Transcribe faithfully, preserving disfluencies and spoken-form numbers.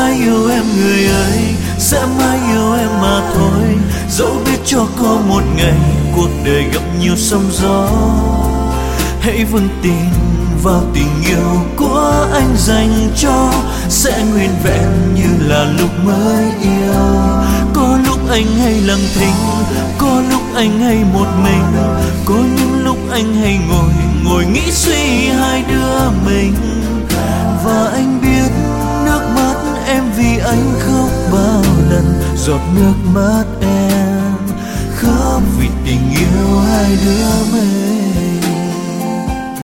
mãi yêu em người ơi, sẽ mãi yêu em mà thôi. Dẫu biết cho có một ngày cuộc đời gặp nhiều sóng gió, hãy vững tin vào tình yêu của anh dành cho, sẽ nguyên vẹn như là lúc mới yêu. Có lúc anh hay lặng thinh, có lúc anh hay một mình, có những lúc anh hay ngồi ngồi nghĩ suy hai đứa mình. Và anh biết nước mắt em vì anh khóc bao lần, giọt nước mắt em khóc vì tình yêu hai đứa mình.